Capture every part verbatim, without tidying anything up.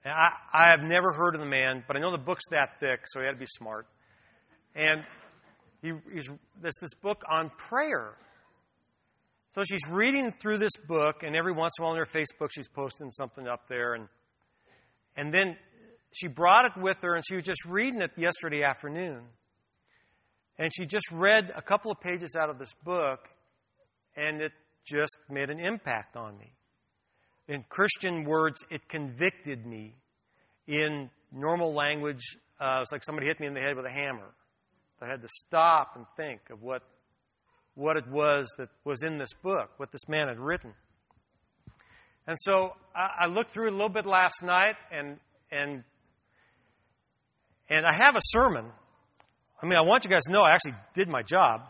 And I, I have never heard of the man, but I know the book's that thick, so he had to be smart. And he, he's there's this book on prayer. So she's reading through this book, and every once in a while on her Facebook, she's posting something up there. And and then she brought it with her, and she was just reading it yesterday afternoon. And she just read a couple of pages out of this book, and it just made an impact on me. In Christian words, it convicted me. In normal language, uh, it's like somebody hit me in the head with a hammer. I had to stop and think of what what it was that was in this book, what this man had written. And so I, I looked through it a little bit last night, and and and I have a sermon. I mean, I want you guys to know I actually did my job.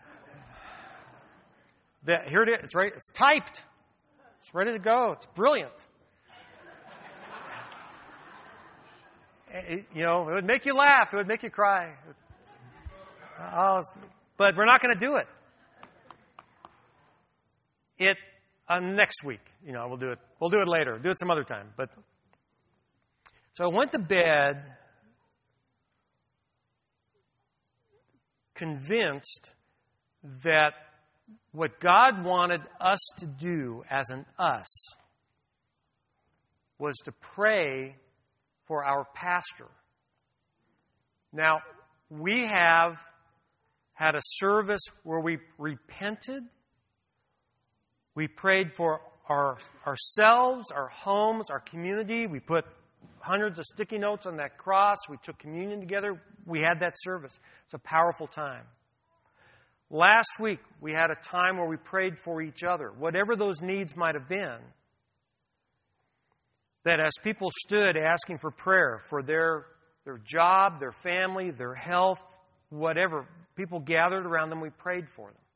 That here it is. It's right. It's typed. It's ready to go. It's brilliant. It, you know, it would make you laugh. It would make you cry. Oh, but we're not going to do it. It uh, next week. You know, we'll do it. We'll do it later. Do it some other time. But so I went to bed convinced that what God wanted us to do as an us was to pray for our pastor. Now, we have had a service where we repented. We prayed for our, ourselves, our homes, our community. We put hundreds of sticky notes on that cross. We took communion together. We had that service. It's a powerful time. Last week, we had a time where we prayed for each other, whatever those needs might have been. That as people stood asking for prayer for their, their job, their family, their health, whatever, people gathered around them, we prayed for them.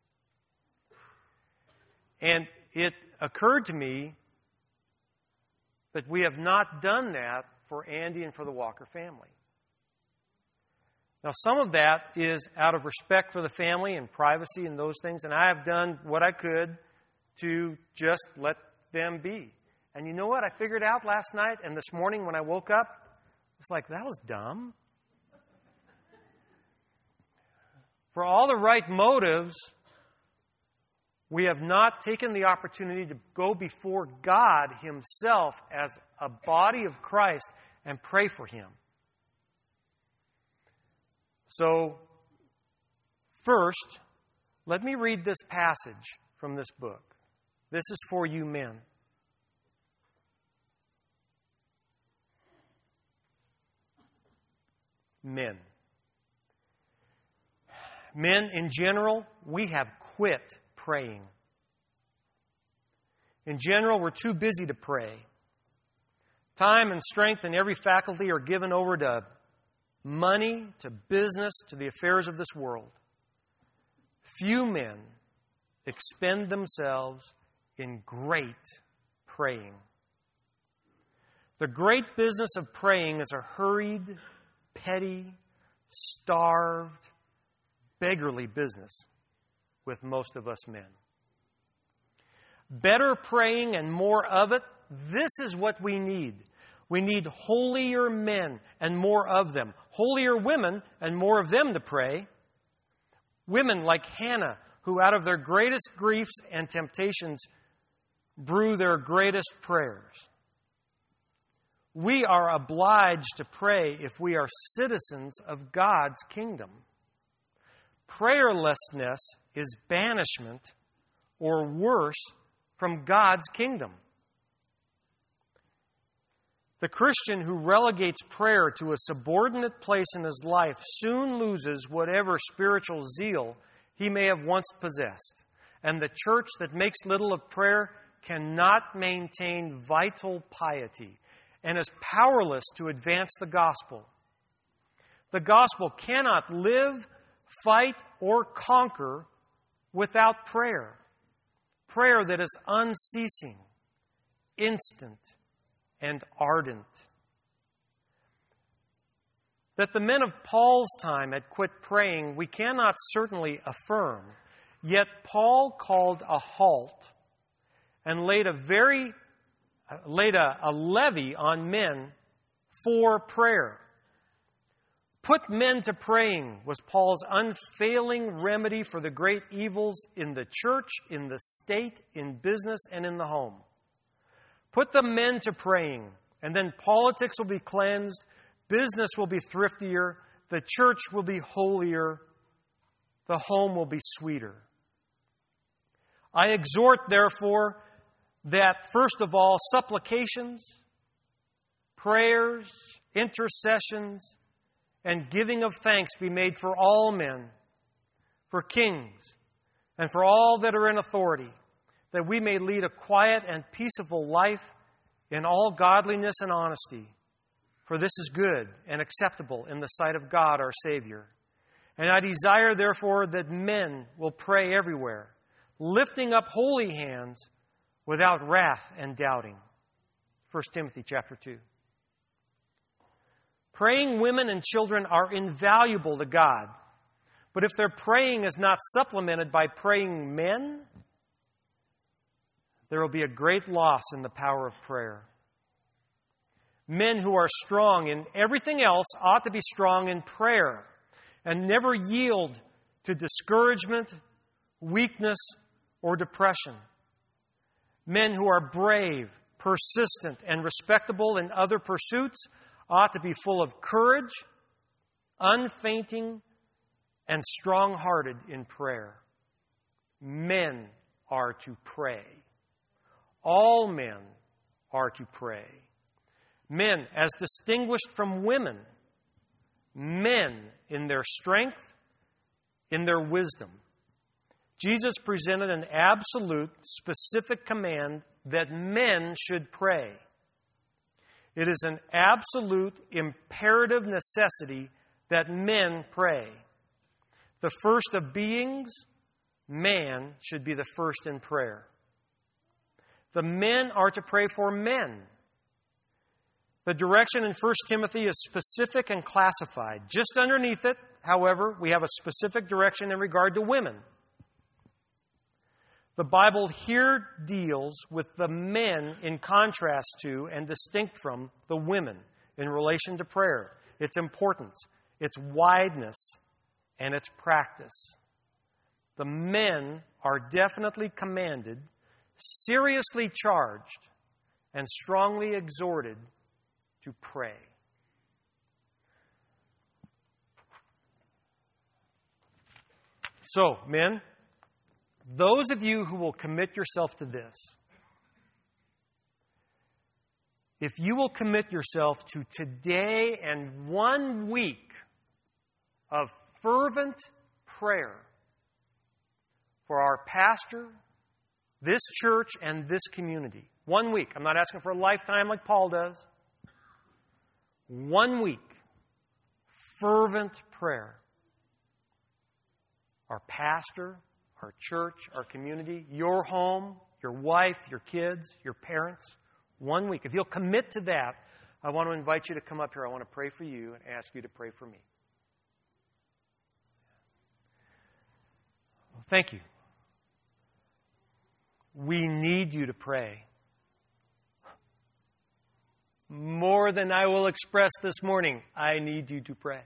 And it occurred to me that we have not done that for Andy and for the Walker family. Now, some of that is out of respect for the family and privacy and those things, and I have done what I could to just let them be. And you know what? I figured out last night and this morning when I woke up, it's like, that was dumb. For all the right motives, we have not taken the opportunity to go before God Himself as a body of Christ and pray for Him. So, first, let me read this passage from this book. This is for you men. Men. Men in general, we have quit praying. In general, we're too busy to pray. Time and strength and every faculty are given over to money, to business, to the affairs of this world. Few men expend themselves in great praying. The great business of praying is a hurried, petty, starved, beggarly business with most of us men. Better praying and more of it, this is what we need. We need holier men and more of them. Holier women and more of them to pray. Women like Hannah, who out of their greatest griefs and temptations brew their greatest prayers. We are obliged to pray if we are citizens of God's kingdom. Prayerlessness is banishment, or worse, from God's kingdom. The Christian who relegates prayer to a subordinate place in his life soon loses whatever spiritual zeal he may have once possessed. And the church that makes little of prayer cannot maintain vital piety and is powerless to advance the gospel. The gospel cannot live, fight, or conquer without prayer. Prayer that is unceasing, instant, and ardent. That the men of Paul's time had quit praying, we cannot certainly affirm. Yet Paul called a halt and laid a very laid a, a levy on men for prayer. Put men to praying was Paul's unfailing remedy for the great evils in the church, in the state, in business, and in the home. Put the men to praying, and then politics will be cleansed, business will be thriftier, the church will be holier, the home will be sweeter. I exhort, therefore, that first of all, supplications, prayers, intercessions, and giving of thanks be made for all men, for kings, and for all that are in authority, that we may lead a quiet and peaceable life in all godliness and honesty. For this is good and acceptable in the sight of God our Savior. And I desire, therefore, that men will pray everywhere, lifting up holy hands without wrath and doubting. First Timothy chapter two. Praying women and children are invaluable to God. But if their praying is not supplemented by praying men, there will be a great loss in the power of prayer. Men who are strong in everything else ought to be strong in prayer and never yield to discouragement, weakness, or depression. Men who are brave, persistent, and respectable in other pursuits ought to be full of courage, unfainting, and strong-hearted in prayer. Men are to pray. All men are to pray. Men as distinguished from women. Men in their strength, in their wisdom. Jesus presented an absolute, specific command that men should pray. It is an absolute, imperative necessity that men pray. The first of beings, man, should be the first in prayer. The men are to pray for men. The direction in First Timothy is specific and classified. Just underneath it, however, we have a specific direction in regard to women. The Bible here deals with the men in contrast to and distinct from the women in relation to prayer, its importance, its wideness, and its practice. The men are definitely commanded, seriously charged, and strongly exhorted to pray. So, men, those of you who will commit yourself to this, if you will commit yourself to today and one week of fervent prayer for our pastor, this church, and this community. One week. I'm not asking for a lifetime like Paul does. One week. Fervent prayer. Our pastor, our church, our community, your home, your wife, your kids, your parents. One week. If you'll commit to that, I want to invite you to come up here. I want to pray for you and ask you to pray for me. Well, thank you. We need you to pray. More than I will express this morning, I need you to pray.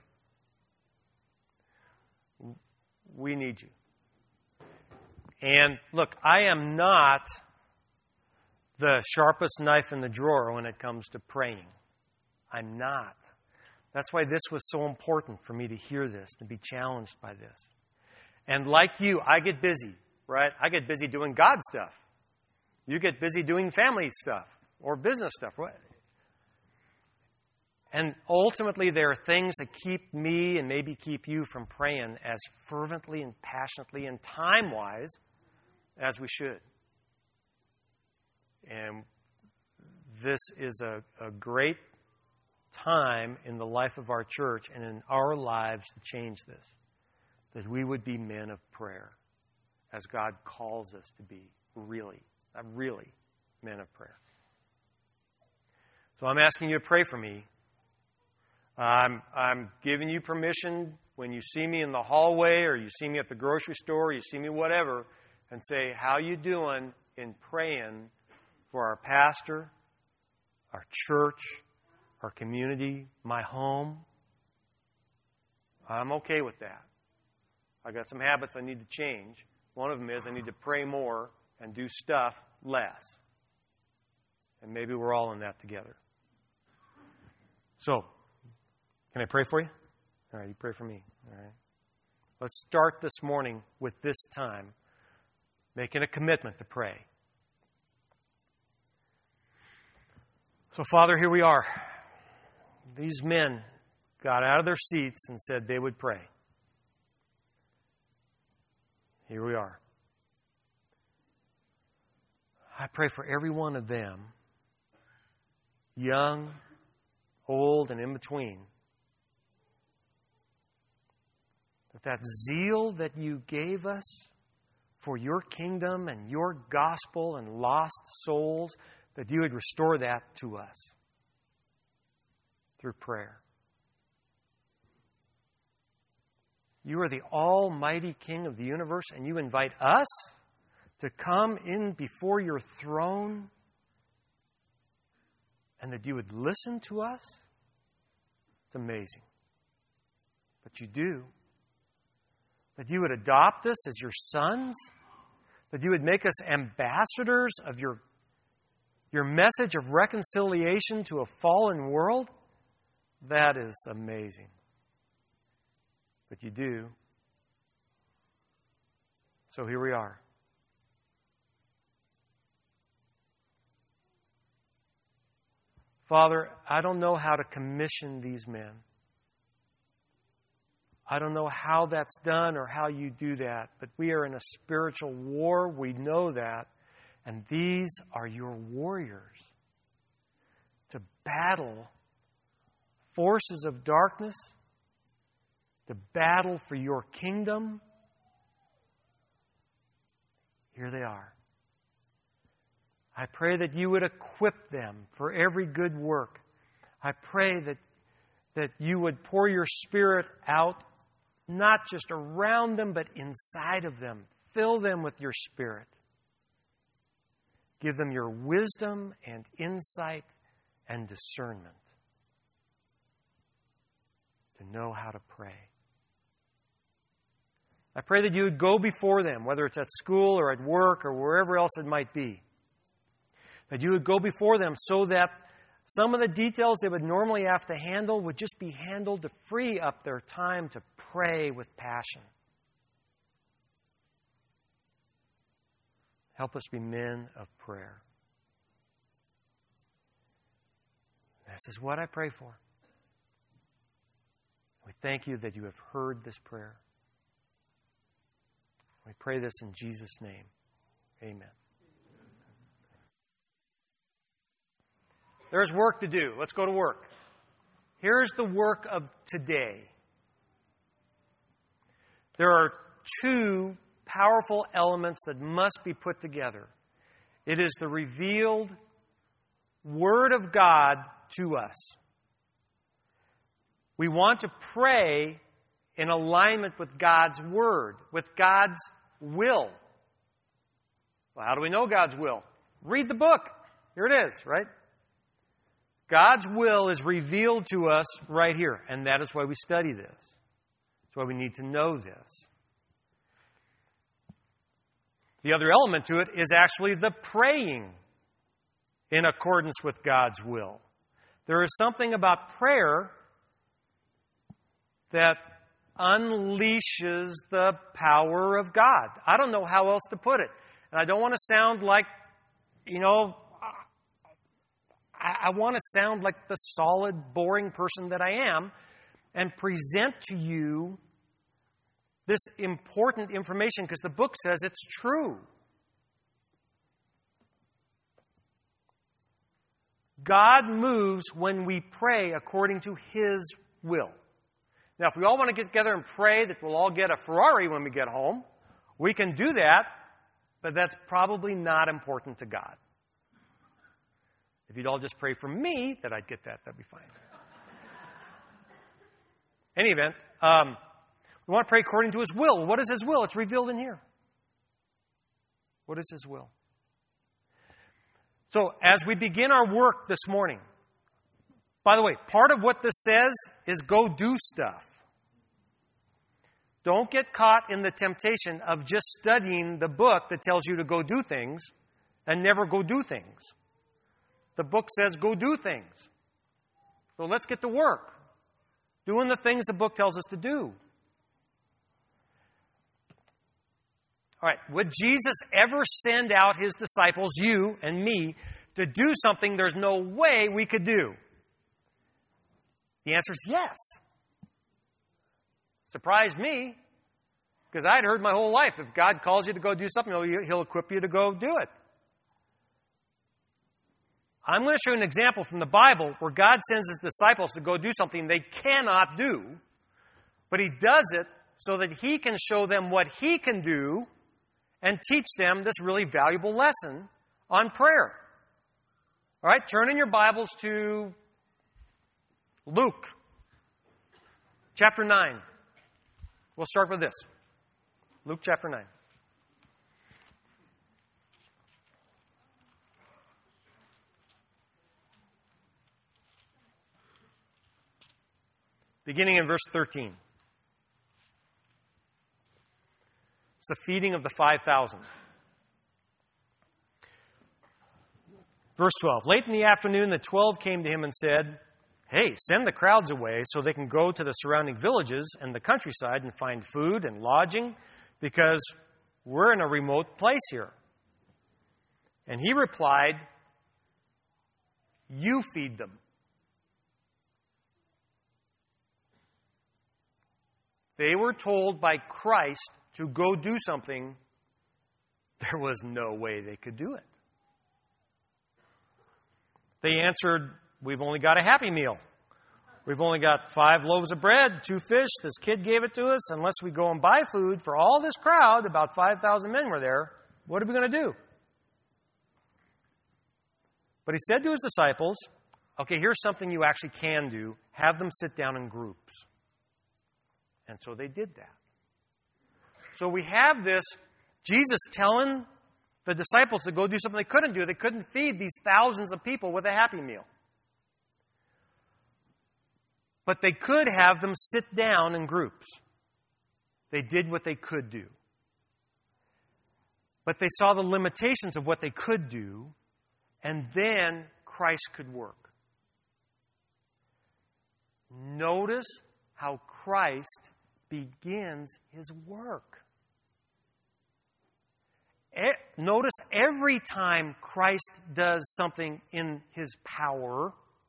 We need you. And look, I am not the sharpest knife in the drawer when it comes to praying. I'm not. That's why this was so important for me to hear this, to be challenged by this. And like you, I get busy, right? I get busy doing God stuff. You get busy doing family stuff or business stuff. Right? And ultimately, there are things that keep me and maybe keep you from praying as fervently and passionately and time-wise as we should. And this is a, a great time in the life of our church and in our lives to change this. That we would be men of prayer as God calls us to be, really, not really, men of prayer. So I'm asking you to pray for me. I'm, I'm giving you permission when you see me in the hallway or you see me at the grocery store or you see me whatever and say, how you doing in praying for our pastor, our church, our community, my home. I'm okay with that. I got some habits I need to change. One of them is I need to pray more and do stuff less. And maybe we're all in that together. So, can I pray for you? All right, you pray for me. All right. Let's start this morning with this time, making a commitment to pray. So, Father, here we are. These men got out of their seats and said they would pray. Here we are. I pray for every one of them, young, old, and in between, that that zeal that you gave us for your kingdom and your gospel and lost souls, that you would restore that to us through prayer. You are the almighty King of the universe, and you invite us to come in before your throne, and that you would listen to us. It's amazing. But you do. That you would adopt us as your sons, that you would make us ambassadors of your, your message of reconciliation to a fallen world. That is amazing. But you do. So here we are. Father, I don't know how to commission these men. I don't know how that's done or how you do that, but we are in a spiritual war. We know that. And these are your warriors to battle forces of darkness, to battle for your kingdom. Here they are. I pray that you would equip them for every good work. I pray that, that you would pour your Spirit out, not just around them, but inside of them. Fill them with your Spirit. Give them your wisdom and insight and discernment to know how to pray. I pray that you would go before them, whether it's at school or at work or wherever else it might be. That you would go before them so that some of the details they would normally have to handle would just be handled to free up their time to pray with passion. Help us be men of prayer. This is what I pray for. We thank you that you have heard this prayer. We pray this in Jesus' name. Amen. There's work to do. Let's go to work. Here's the work of today. There are two powerful elements that must be put together. It is the revealed Word of God to us. We want to pray in alignment with God's Word, with God's will. Well, how do we know God's will? Read the book. Here it is, right? God's will is revealed to us right here, and that is why we study this. That's why we need to know this. The other element to it is actually the praying in accordance with God's will. There is something about prayer that unleashes the power of God. I don't know how else to put it. And I don't want to sound like, you know, I, I want to sound like the solid, boring person that I am and present to you this important information because the book says it's true. God moves when we pray according to His will. Now, if we all want to get together and pray that we'll all get a Ferrari when we get home, we can do that, but that's probably not important to God. If you'd all just pray for me that I'd get that, that'd be fine. Any event, um, we want to pray according to His will. What is His will? It's revealed in here. What is His will? So, as we begin our work this morning, By the way, part of what this says is go do stuff. Don't get caught in the temptation of just studying the book that tells you to go do things and never go do things. The book says go do things. So let's get to work, doing the things the book tells us to do. All right, would Jesus ever send out his disciples, you and me, to do something there's no way we could do? The answer is yes. Surprised me, because I'd heard my whole life, if God calls you to go do something, he'll, he'll equip you to go do it. I'm going to show you an example from the Bible where God sends his disciples to go do something they cannot do, but he does it so that he can show them what he can do and teach them this really valuable lesson on prayer. All right, turn in your Bibles to Luke chapter nine. We'll start with this. Luke chapter nine. Beginning in verse thirteen. It's the feeding of the five thousand. Verse twelve. Late in the afternoon, the twelve came to him and said, "Hey, send the crowds away so they can go to the surrounding villages and the countryside and find food and lodging, because we're in a remote place here." And he replied, "You feed them." They were told by Christ to go do something. There was no way they could do it. They answered, "We've only got a Happy Meal. We've only got five loaves of bread, two fish. This kid gave it to us. Unless we go and buy food for all this crowd, about five thousand men were there, what are we going to do?" But he said to his disciples, "Okay, here's something you actually can do. Have them sit down in groups." And so they did that. So we have this, Jesus telling the disciples to go do something they couldn't do. They couldn't feed these thousands of people with a Happy Meal. But they could have them sit down in groups. They did what they could do. But they saw the limitations of what they could do, and then Christ could work. Notice how Christ begins his work. E- notice every time Christ does something in his power,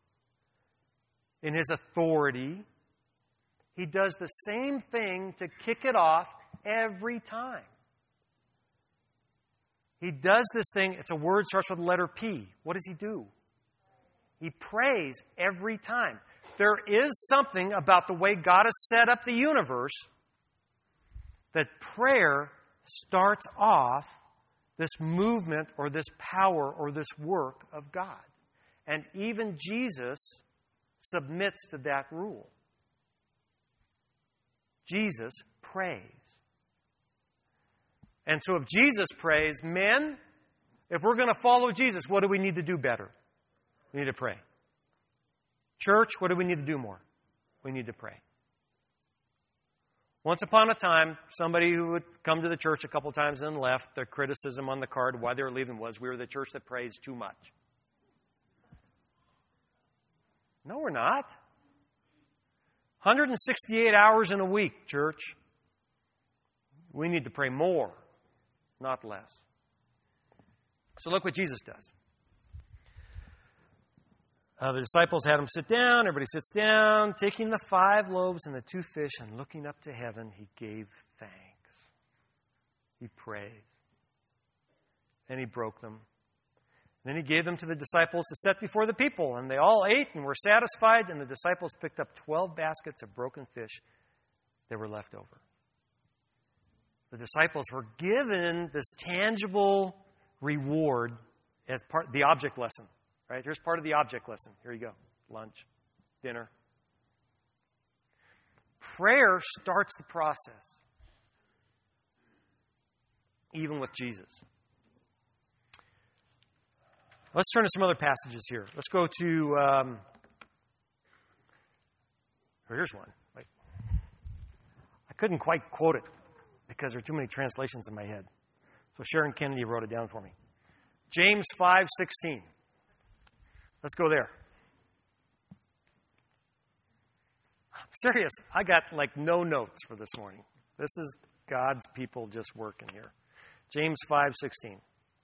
in his authority, he does the same thing to kick it off every time. He does this thing, it's a word starts with the letter P. What does he do? He prays every time. There is something about the way God has set up the universe that prayer starts off this movement or this power or this work of God. And even Jesus submits to that rule. Jesus prays. And so if Jesus prays, men, if we're going to follow Jesus, what do we need to do better? We need to pray. Church, what do we need to do more? We need to pray. Once upon a time, somebody who would come to the church a couple times and left, their criticism on the card why they were leaving was, we were the church that prays too much. No, we're not. one hundred sixty-eight hours in a week, church. We need to pray more, not less. So look what Jesus does. Uh, the disciples had him sit down. Everybody sits down. Taking the five loaves and the two fish and looking up to heaven, he gave thanks. He prayed. Then he broke them. Then he gave them to the disciples to set before the people. And they all ate and were satisfied. And the disciples picked up twelve baskets of broken fish that were left over. The disciples were given this tangible reward as part of the object lesson. Right? Here's part of the object lesson. Here you go. Lunch, dinner. Prayer starts the process. Even with Jesus. Let's turn to some other passages here. Let's go to um, Oh, here's one. Wait. I couldn't quite quote it because there are too many translations in my head. So Sharon Kennedy wrote it down for me. James five sixteen. Let's go there. I'm serious. I got like no notes for this morning. This is God's people just working here. James five sixteen.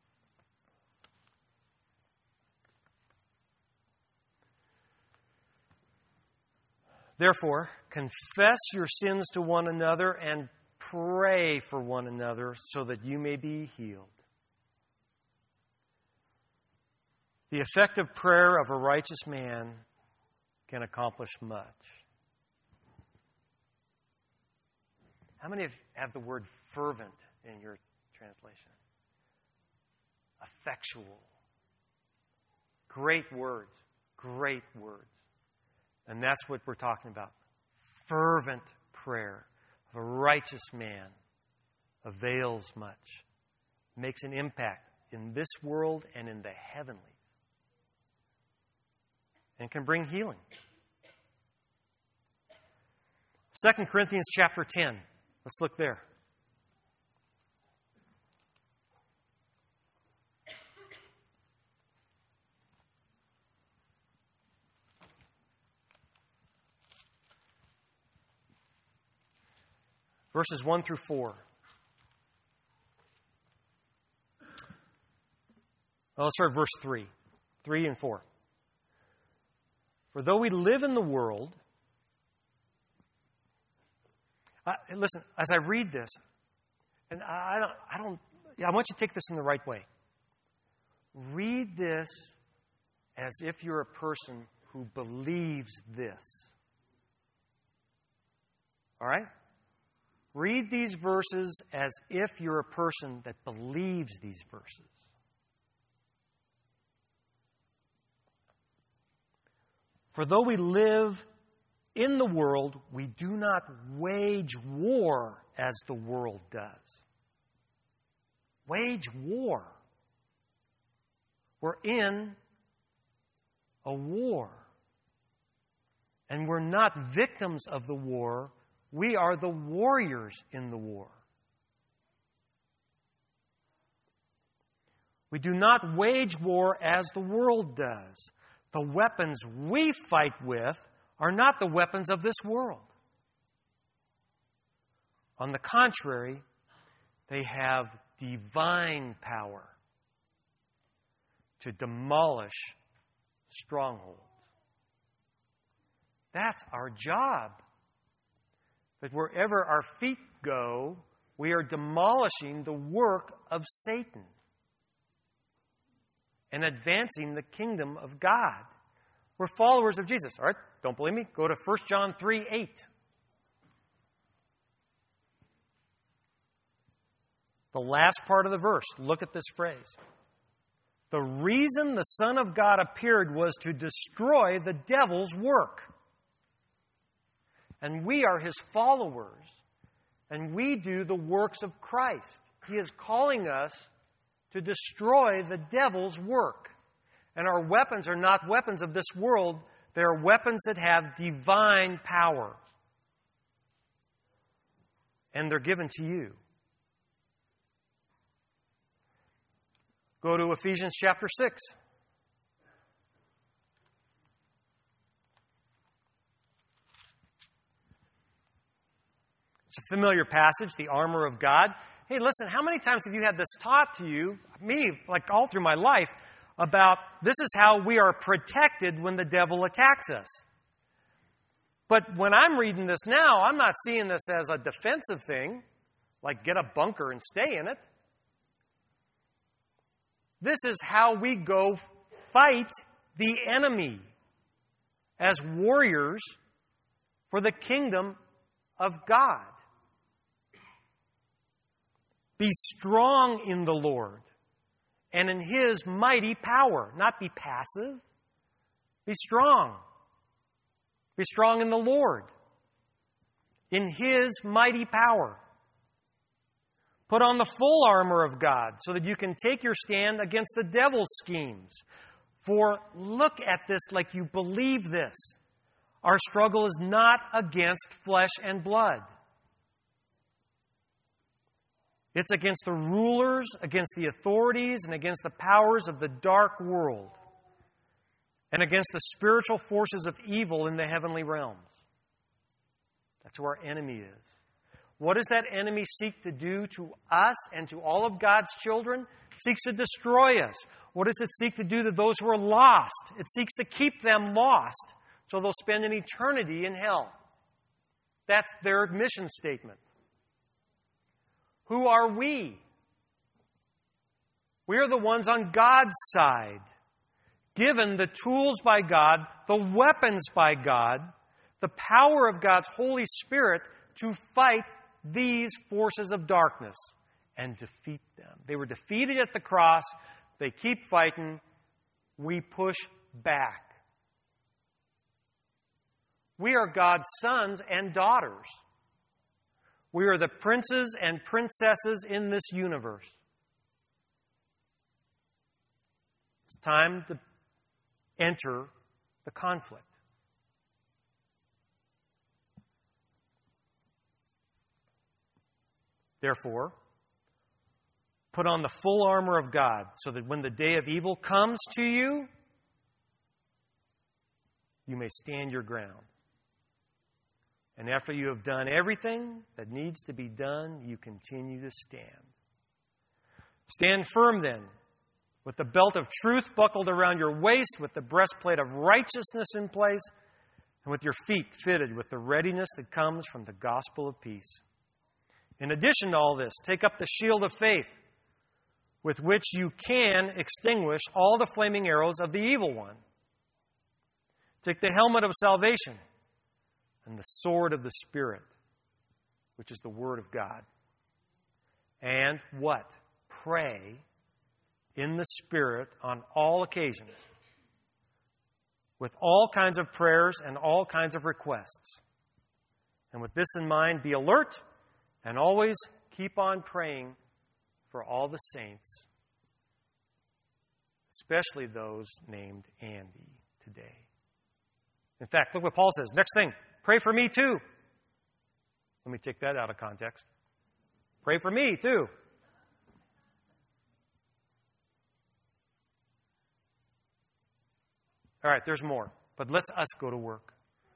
Therefore, confess your sins to one another and pray for one another so that you may be healed. The effective prayer of a righteous man can accomplish much. How many have the word fervent in your translation? Effectual. Great words. Great words. And that's what we're talking about. Fervent prayer of a righteous man avails much. Makes an impact in this world and in the heavenlies. And can bring healing. Second Corinthians chapter ten. Let's look there. Verses one through four. Well, let's start at verse three. three and four. For though we live in the world... Uh, listen, as I read this, and I, I don't, I don't, I want you to take this in the right way. Read this as if you're a person who believes this. All right? Read these verses as if you're a person that believes these verses. For though we live in the world, we do not wage war as the world does. Wage war. We're in a war. And we're not victims of the war. We are the warriors in the war. We do not wage war as the world does. The weapons we fight with are not the weapons of this world. On the contrary, they have divine power to demolish strongholds. That's our job. That wherever our feet go, we are demolishing the work of Satan and advancing the kingdom of God. We're followers of Jesus. All right? Don't believe me? Go to First John three eight. The last part of the verse. Look at this phrase. The reason the Son of God appeared was to destroy the devil's work. And we are his followers. And we do the works of Christ. He is calling us to destroy the devil's work. And our weapons are not weapons of this world. They are weapons that have divine power. And they're given to you. Go to Ephesians chapter six. It's a familiar passage, the armor of God. Hey, listen, how many times have you had this taught to you, me, like all through my life, about this is how we are protected when the devil attacks us? But when I'm reading this now, I'm not seeing this as a defensive thing, like get a bunker and stay in it. This is how we go fight the enemy as warriors for the kingdom of God. Be strong in the Lord and in His mighty power. Not be passive. Be strong. Be strong in the Lord, in His mighty power. Put on the full armor of God so that you can take your stand against the devil's schemes. For look at this like you believe this. Our struggle is not against flesh and blood. It's against the rulers, against the authorities, and against the powers of the dark world, and against the spiritual forces of evil in the heavenly realms. That's who our enemy is. What does that enemy seek to do to us and to all of God's children? It seeks to destroy us. What does it seek to do to those who are lost? It seeks to keep them lost so they'll spend an eternity in hell. That's their mission statement. Who are we? We are the ones on God's side, given the tools by God, the weapons by God, the power of God's Holy Spirit to fight these forces of darkness and defeat them. They were defeated at the cross. They keep fighting. We push back. We are God's sons and daughters. We are the princes and princesses in this universe. It's time to enter the conflict. Therefore, put on the full armor of God so that when the day of evil comes to you, you may stand your ground. And after you have done everything that needs to be done, you continue to stand. Stand firm then, with the belt of truth buckled around your waist, with the breastplate of righteousness in place, and with your feet fitted with the readiness that comes from the gospel of peace. In addition to all this, take up the shield of faith, with which you can extinguish all the flaming arrows of the evil one. Take the helmet of salvation and the sword of the Spirit, which is the Word of God. And what? Pray in the Spirit on all occasions, with all kinds of prayers and all kinds of requests. And with this in mind, be alert and always keep on praying for all the saints, especially those named Andy today. In fact, look what Paul says. Next thing, pray for me too. Let me take that out of context. Pray for me too. All right, there's more, but let's us go to work.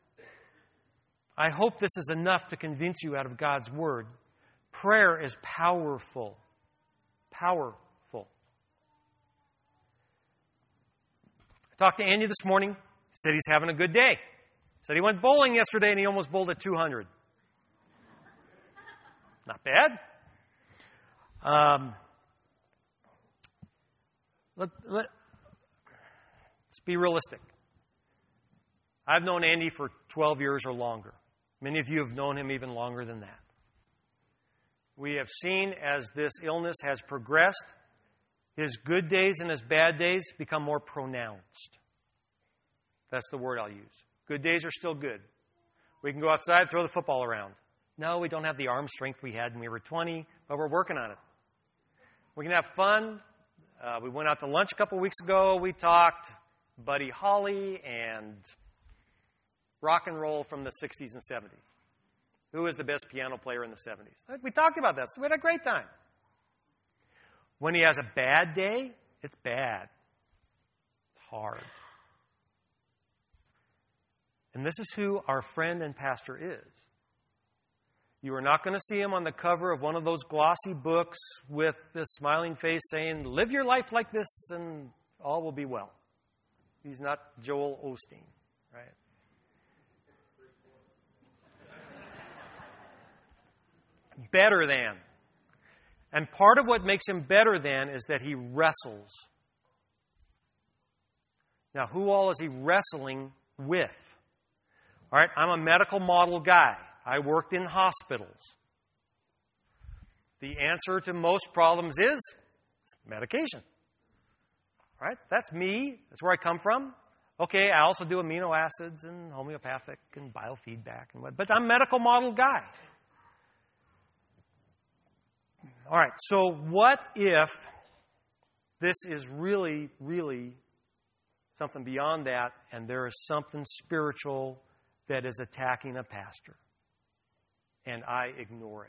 I hope this is enough to convince you out of God's Word. Prayer is powerful. Powerful. I talked to Andy this morning. He said he's having a good day. He said he went bowling yesterday and he almost bowled at two hundred. Not bad. Um, let, let, let's be realistic. I've known Andy for twelve years or longer. Many of you have known him even longer than that. We have seen as this illness has progressed, his good days and his bad days become more pronounced. That's the word I'll use. Good days are still good. We can go outside, throw the football around. No, we don't have the arm strength we had when we were twenty, but we're working on it. We can have fun. Uh, we went out to lunch a couple weeks ago. We talked Buddy Holly and rock and roll from the sixties and seventies. Who was the best piano player in the seventies? We talked about that. So we had a great time. When he has a bad day, it's bad. It's hard. And this is who our friend and pastor is. You are not going to see him on the cover of one of those glossy books with this smiling face saying, live your life like this and all will be well. He's not Joel Osteen, right? Better than. And part of what makes him better than is that he wrestles. Now, who all is he wrestling with? All right, I'm a medical model guy. I worked in hospitals. The answer to most problems is medication. All right, that's me. That's where I come from. Okay, I also do amino acids and homeopathic and biofeedback and what, but I'm a medical model guy. All right, so what if this is really, really something beyond that, and there is something spiritual that is attacking a pastor, and I ignore it?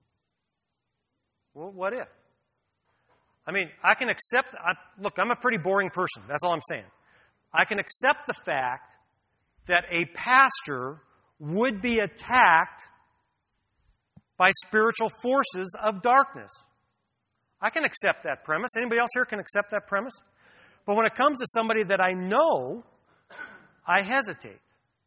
Well, what if? I mean, I can accept, I, look, I'm a pretty boring person. That's all I'm saying. I can accept the fact that a pastor would be attacked by spiritual forces of darkness. I can accept that premise. Anybody else here can accept that premise? But when it comes to somebody that I know, I hesitate.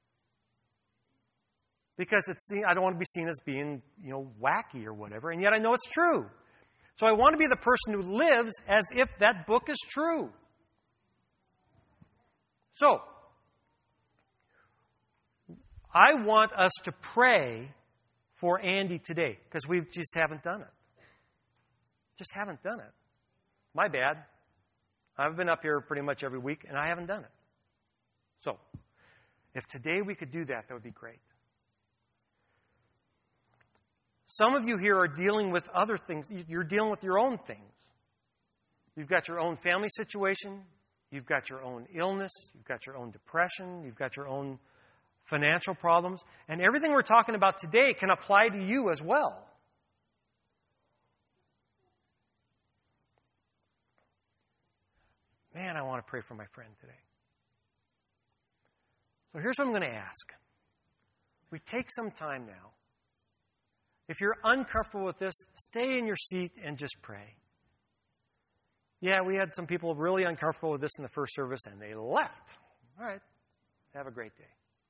Because it's, I don't want to be seen as being, you know, wacky or whatever, and yet I know it's true. So I want to be the person who lives as if that book is true. So, I want us to pray for Andy today, because we just haven't done it. Just haven't done it. My bad. I've been up here pretty much every week, and I haven't done it. So, if today we could do that, that would be great. Some of you here are dealing with other things. You're dealing with your own things. You've got your own family situation. You've got your own illness. You've got your own depression. You've got your own financial problems. And everything we're talking about today can apply to you as well. Man, I want to pray for my friend today. So here's what I'm going to ask. We take some time now. If you're uncomfortable with this, stay in your seat and just pray. Yeah, we had some people really uncomfortable with this in the first service, and they left. All right. Have a great day.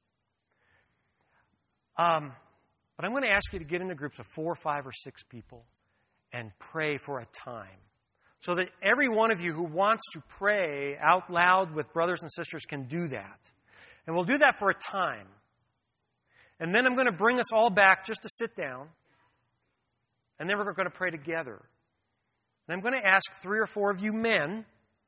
Um, but I'm going to ask you to get into groups of four, five, or six people and pray for a time. So that every one of you who wants to pray out loud with brothers and sisters can do that. And we'll do that for a time. And then I'm going to bring us all back just to sit down. And then we're going to pray together. And I'm going to ask three or four of you men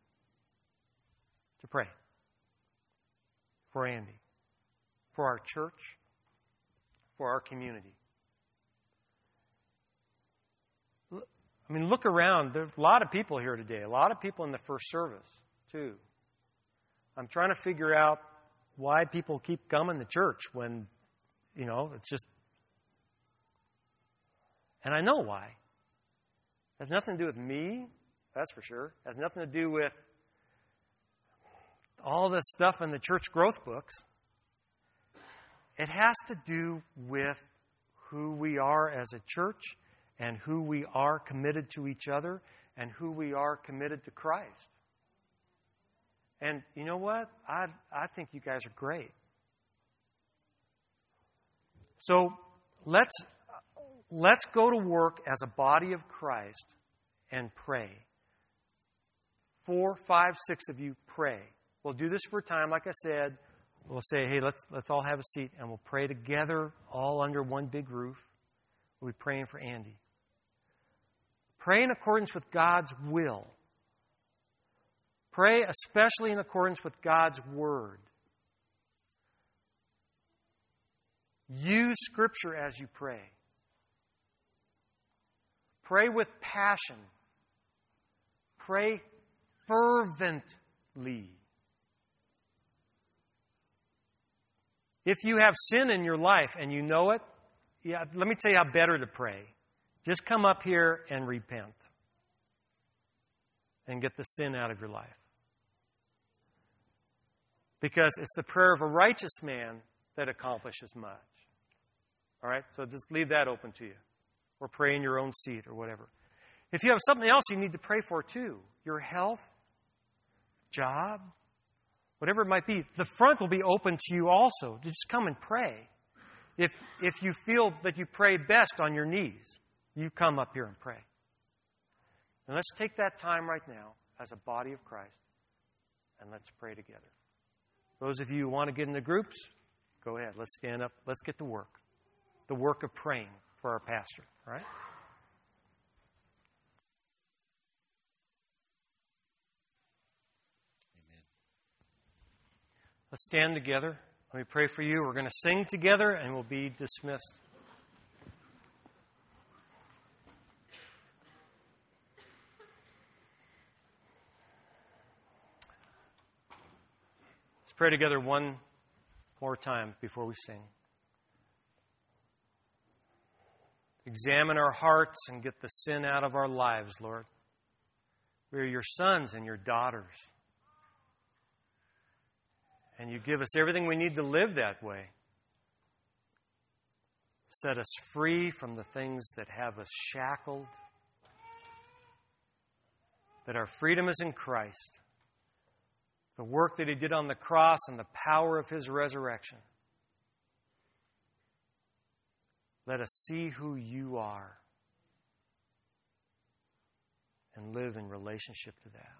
to pray for Andy, for our church, for our community. I mean, look around. There's a lot of people here today. A lot of people in the first service, too. I'm trying to figure out why people keep coming to church when, you know, it's just... And I know why. It has nothing to do with me, that's for sure. It has nothing to do with all this stuff in the church growth books. It has to do with who we are as a church and who we are committed to each other and who we are committed to Christ. And you know what? I I think you guys are great. So let's let's go to work as a body of Christ and pray. Four, five, six of you pray. We'll do this for a time, like I said. We'll say, hey, let's let's all have a seat, and we'll pray together, all under one big roof. We'll be praying for Andy. Pray in accordance with God's will. Pray especially in accordance with God's Word. Use Scripture as you pray. Pray with passion. Pray fervently. If you have sin in your life and you know it, yeah, let me tell you how better to pray. Just come up here and repent. And get the sin out of your life. Because it's the prayer of a righteous man that accomplishes much. All right? So just leave that open to you. Or pray in your own seat or whatever. If you have something else you need to pray for too, your health, job, whatever it might be, the front will be open to you also. Just come and pray. If if you feel that you pray best on your knees, you come up here and pray. And let's take that time right now as a body of Christ and let's pray together. Those of you who want to get into groups, go ahead. Let's stand up. Let's get to work. The work of praying for our pastor. All right? Let's stand together. Let me pray for you. We're going to sing together and we'll be dismissed. Let's pray together one more time before we sing. Examine our hearts and get the sin out of our lives, Lord. We are your sons and your daughters. And you give us everything we need to live that way. Set us free from the things that have us shackled. That our freedom is in Christ. The work that He did on the cross and the power of His resurrection. Let us see who you are and live in relationship to that.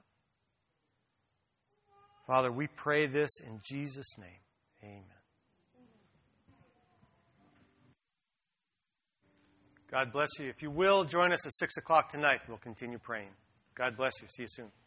Father, we pray this in Jesus' name. Amen. God bless you. If you will, join us at six o'clock tonight. We'll continue praying. God bless you. See you soon.